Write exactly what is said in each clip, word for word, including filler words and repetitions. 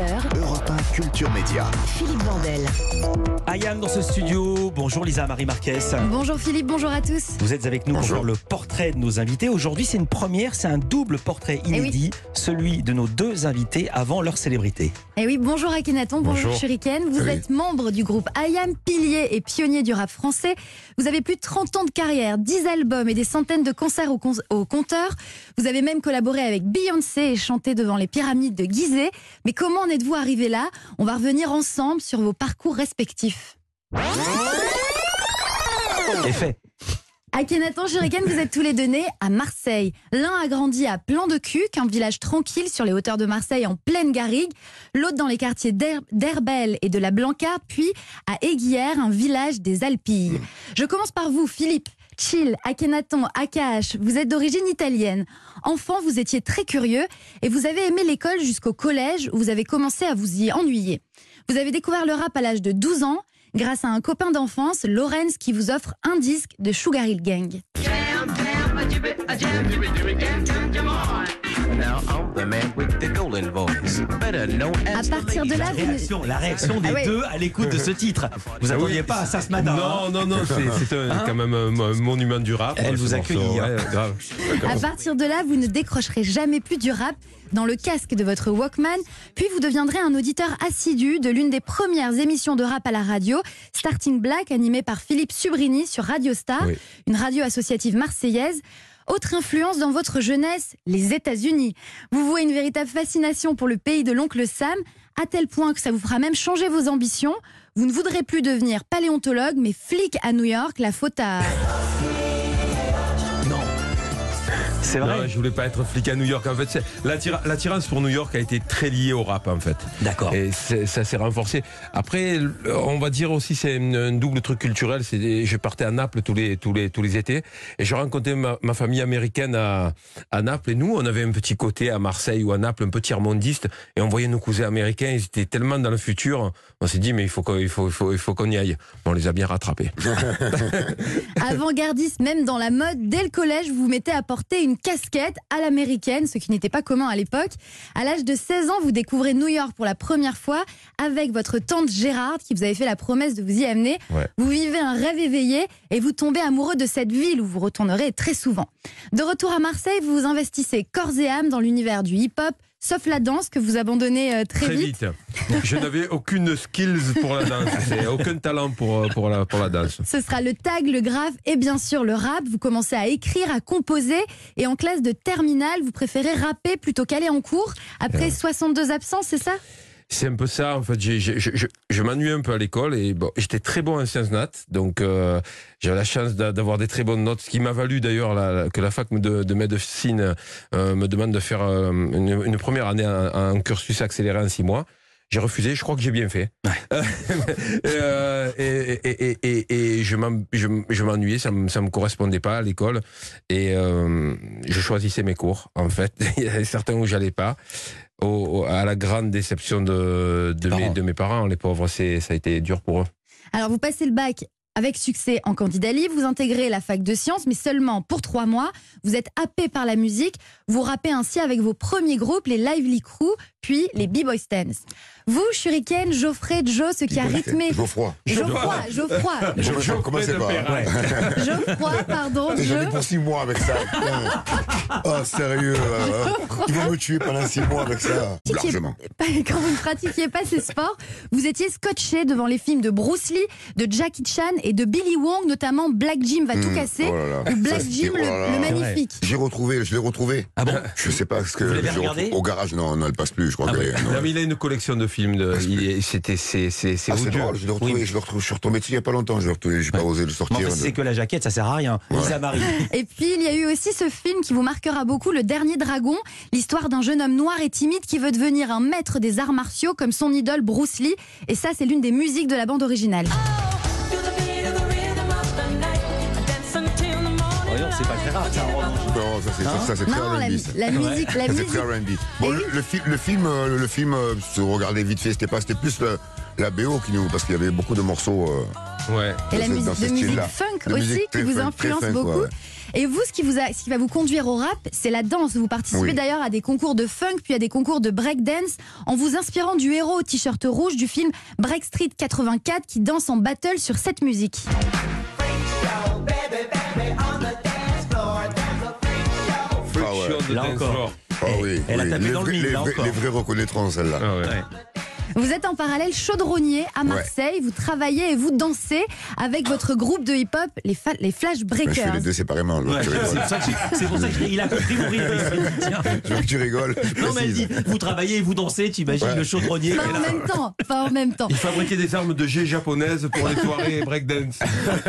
heures. Europe un Culture Média. Philippe Vandel. Ayam dans ce studio. Bonjour Lisa Marie Marquez. Bonjour Philippe, bonjour à tous. Vous êtes avec nous pour faire le portrait de nos invités. Aujourd'hui, c'est une première, c'est un double portrait inédit, oui. Celui de nos deux invités avant leur célébrité. Et oui, bonjour Akhenaton, bonjour, bonjour Shuriken. Vous oui. êtes membre du groupe Ayam, pilier et pionnier du rap français. Vous avez plus de trente ans de carrière, dix albums et des centaines de concerts au, con- au compteur. Vous avez même collaboré avec Beyoncé et chanté devant les pyramides de Gizeh. Mais comment en êtes-vous arrivé là ? On va revenir ensemble sur vos parcours respectifs. Et fait. Akhenaton, Shuriken, vous êtes tous les deux nés à Marseille. L'un a grandi à Plan-de-Cuc, un village tranquille sur les hauteurs de Marseille en pleine garrigue. L'autre dans les quartiers d'Her- d'Herbel et de la Blanca, puis à Aiguière, un village des Alpilles. Je commence par vous, Philippe. Chill, Akhenaton, Akash, vous êtes d'origine italienne. Enfant, vous étiez très curieux et vous avez aimé l'école jusqu'au collège où vous avez commencé à vous y ennuyer. Vous avez découvert le rap à l'âge de douze ans grâce à un copain d'enfance, Lorenz, qui vous offre un disque de Sugar Hill Gang. À partir de là, la réaction, la réaction des ah ouais. deux à l'écoute de ce titre. Vous n'attendiez pas à ça ce matin. Non, non, non, c'est, c'est un, hein quand même un, un monument du rap. Elle vous accueille. Ouais, grave. À partir de là, vous ne décrocherez jamais plus du rap dans le casque de votre Walkman, puis vous deviendrez un auditeur assidu de l'une des premières émissions de rap à la radio, Starting Black, animée par Philippe Subrini sur Radio Star, oui. Une radio associative marseillaise. Autre influence dans votre jeunesse, les États-Unis. Vous vouez une véritable fascination pour le pays de l'oncle Sam, à tel point que ça vous fera même changer vos ambitions. Vous ne voudrez plus devenir paléontologue, mais flic à New York, la faute à... C'est vrai. Non, je voulais pas être flic à New York. En fait, c'est, l'attira, l'attirance pour New York a été très liée au rap, en fait. D'accord. Et c'est, ça s'est renforcé. Après, on va dire aussi, c'est une, un double truc culturel. C'est, je partais à Naples tous les tous les tous les étés, et je rencontrais ma, ma famille américaine à à Naples. Et nous, on avait un petit côté à Marseille ou à Naples, un peu tiers-mondiste, et on voyait nos cousins américains. Ils étaient tellement dans le futur. On s'est dit, mais il faut qu'il faut il faut il faut qu'on y aille. On les a bien rattrapés. Avant-gardiste, même dans la mode, dès le collège, vous vous mettez à porter une casquette à l'américaine, ce qui n'était pas commun à l'époque. À l'âge de seize ans, vous découvrez New York pour la première fois avec votre tante Gérarde qui vous avait fait la promesse de vous y amener. Ouais. Vous vivez un rêve éveillé et vous tombez amoureux de cette ville où vous retournerez très souvent. De retour à Marseille, vous vous investissez corps et âme dans l'univers du hip-hop, sauf la danse que vous abandonnez euh, très, très vite. vite. Je n'avais aucune skills pour la danse, c'est aucun talent pour, pour, la, pour la danse. Ce sera le tag, le graphe et bien sûr le rap. Vous commencez à écrire, à composer et en classe de terminale, vous préférez rapper plutôt qu'aller en cours. Après ouais. soixante-deux absences, c'est ça ? C'est un peu ça, en fait. J'ai, je, je, je m'ennuyais un peu à l'école et bon, j'étais très bon en sciences nat, donc euh, j'avais la chance d'avoir des très bonnes notes, ce qui m'a valu d'ailleurs la, que la fac de, de médecine euh, me demande de faire euh, une, une première année en, en cursus accéléré en six mois. J'ai refusé, je crois que j'ai bien fait. Ouais. euh, et, et, et, et, et je, m'en, je, je m'ennuyais, ça ne me, me correspondait pas à l'école. Et euh, je choisissais mes cours, en fait. Il y avait certains où j'allais pas. Au, au, à la grande déception de, de, mes, de mes parents, les pauvres, c'est, ça a été dur pour eux. Alors vous passez le bac avec succès en candidat libre, vous intégrez la fac de sciences, mais seulement pour trois mois. Vous êtes happé par la musique, vous rappez ainsi avec vos premiers groupes, les Lively Crew, puis les B-Boy Stands. Vous, Shuriken, Geoffrey, Joe, ce qui a rythmé... Geoffroy. Geoffroy, Geoffroy. Geoffroy, comment c'est pas ouais. Geoffroy, pardon. J'en ai pour six mois avec ça. Oh, sérieux. Euh, ils vont me tuer pendant six mois avec ça. Largement. Quand vous ne pratiquiez pas ces sports, vous étiez scotché devant les films de Bruce Lee, de Jackie Chan et de Billy Wong, notamment Black Jim va mmh, tout casser, oh là là. Ou Black ça, Jim oh là là. Le, le magnifique. J'ai retrouvé, je l'ai retrouvé. Ah bon ? Je sais pas ce que. Vous l'avez regardé ? Au garage, non, non, elle passe plus, je crois. Ah que oui. non, non, mais il a une collection de films. De, il est, c'était, c'est, c'est, c'est, ah, c'est drôle, je l'ai retrouvé, oui. je l'ai retrouvé. Je suis retombé dessus il y a pas longtemps. Je l'ai retrouvé, j'ai ouais. pas osé le sortir. Bon, c'est de... que la jaquette, ça sert à rien. Ouais. Lisa Marie. Et puis il y a eu aussi ce film qui vous marquera beaucoup, Le Dernier Dragon, l'histoire d'un jeune homme noir et timide qui veut devenir un maître des arts martiaux comme son idole Bruce Lee. Et ça, c'est l'une des musiques de la bande originale. C'est pas très rare, ça. Non, ça c'est, hein ça, ça, c'est très non, R and B. La, la musique, la ça, musique. C'est très R and B. Bon, le, le, fi- le film, le film, le film, se regardait vite fait. C'était pas, c'était plus le, la B O qui nous, parce qu'il y avait beaucoup de morceaux. Euh, Ouais. Et la dans musique, ce de musique style-là. funk De aussi musique qui très vous funk, influence très funk, beaucoup. ouais, ouais. Et vous, ce qui, vous a, ce qui va vous conduire au rap, c'est la danse. Vous participez Oui. d'ailleurs à des concours de funk, puis à des concours de breakdance, en vous inspirant du héros au t-shirt rouge du film Break Street quatre-vingt-quatre qui danse en battle sur cette musique. Ah ouais. Freak show de Là dance encore. floor. Ah oui, Elle a oui. tapé les, dans le vrais, mille, les là vrais- encore. les vrais reconnaîtront celle-là. Ah ouais. Ouais. Vous êtes en parallèle chaudronnier à Marseille, vous travaillez et vous dansez avec votre groupe de hip-hop, les, fa- les Flash Ben, je fais Breakers. les deux séparément. donc Ouais, tu c'est rigoles. pour ça que j'ai- c'est pour ça qu'il a compris mon rire. Il s'est dit, tiens. Je veux que tu rigoles. Non, mais elle précise. dit, vous travaillez et vous dansez, tu imagines Ouais. le chaudronnier. Pas en même temps, pas en même temps. Il fabriquait des armes de jet japonaises pour les soirées breakdance.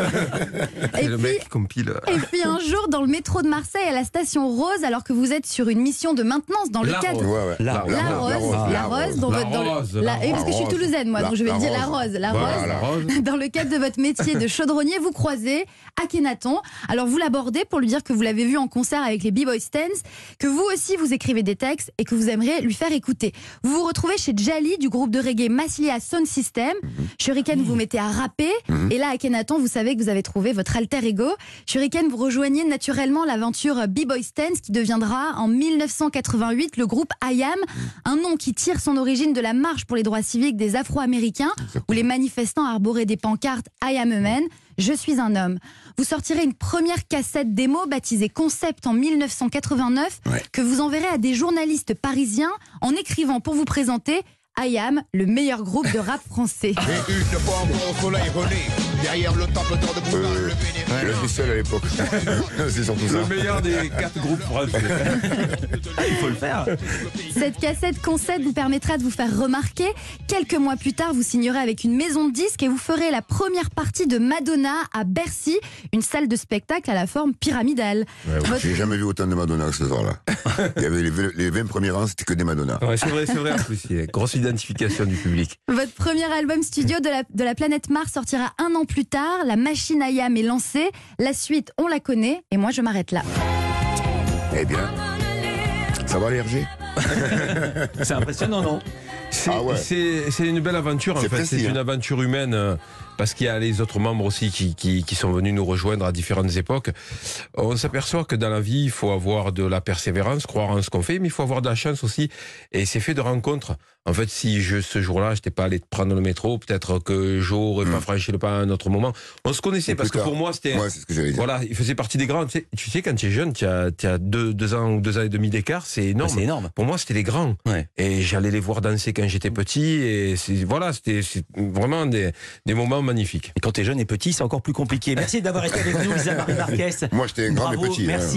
Et C'est le puis, mec qui compile. et puis un jour, dans le métro de Marseille, à la station Rose, alors que vous êtes sur une mission de maintenance dans le La cadre... Rose. Ouais, ouais. La- La, La Rose, Rose, la la Rose, Rose. dans La votre, dans le- Rose, la- la et parce que je suis Rose. toulousaine, moi, La- donc je vais la dire la Rose. Rose, la Voilà, Rose. la rose. Dans le cadre de votre métier de chaudronnier, vous croisez Akhenaton. Alors vous l'abordez pour lui dire que vous l'avez vu en concert avec les B-Boy Stands, que vous aussi vous écrivez des textes et que vous aimeriez lui faire écouter. Vous vous retrouvez chez Djali du groupe de reggae Massilia Sound System. Shuriken, vous vous mettez à rapper. Et là, Akhenaton, vous savez que vous avez trouvé votre alter ego. Shuriken, vous rejoignez naturellement l'aventure B-Boy Stands qui deviendra en mille neuf cent quatre-vingt-huit le groupe I A M, un nom qui tire son origine de la marche pour les droits civiques des Afro-Américains où les manifestants arboraient des pancartes I am a man, je suis un homme. Vous sortirez une première cassette démo baptisée Concept en mille neuf cent quatre-vingt-neuf Ouais. que vous enverrez à des journalistes parisiens en écrivant pour vous présenter I A M, le meilleur groupe de rap français. Et une fois encore au soleil rené, derrière le temple d'or de Bouddha, Euh, le bénéfice. Je suis seul à l'époque. C'est surtout ça. Le meilleur des quatre groupes français. Il faut le faire. Cette cassette concept vous permettra de vous faire remarquer. Quelques mois plus tard, vous signerez avec une maison de disques et vous ferez la première partie de Madonna à Bercy, une salle de spectacle à la forme pyramidale. Votre- J'ai jamais vu autant de Madonna que ce soir-là. Il y avait les, les vingt premiers rangs, c'était que des Madonna. Ouais, c'est vrai, c'est vrai en plus. Il y a une grosse identification du public. Votre premier album studio de la, de la planète Mars sortira un an plus tard. La machine I A M est lancée. La suite, on la connaît. Et moi, je m'arrête là. Eh bien, ça va les R G? C'est impressionnant, non? C'est Ah ouais. c'est- c'est une belle aventure en C'est fait. précis, C'est hein. une aventure humaine euh, parce qu'il y a les autres membres aussi qui, qui, qui sont venus nous rejoindre à différentes époques. On s'aperçoit que dans la vie, il faut avoir de la persévérance, croire en ce qu'on fait, mais il faut avoir de la chance aussi. Et c'est fait de rencontres. En fait, si je, ce jour-là, je n'étais pas allé prendre le métro, peut-être que j'aurais pas franchi le pas à un autre moment. On se connaissait Et parce plus que tard. pour moi, c'était... Ouais, c'est ce que j'allais dire. Voilà, il faisait partie des grands. Tu sais, tu sais quand tu es jeune, tu as, tu as deux, deux ans ou deux ans et demi d'écart, c'est énorme. C'est énorme. Pour moi, c'était les grands. Ouais. Et j'allais les voir danser quand j'étais petit. Et c'est- voilà, c'était c'est vraiment des, des moments magnifiques. Et quand t'es jeune et petit, c'est encore plus compliqué. Merci d'avoir été avec nous, Lisa Marie Marquez. Moi, j'étais un grand mais Bravo, petit. hein. merci.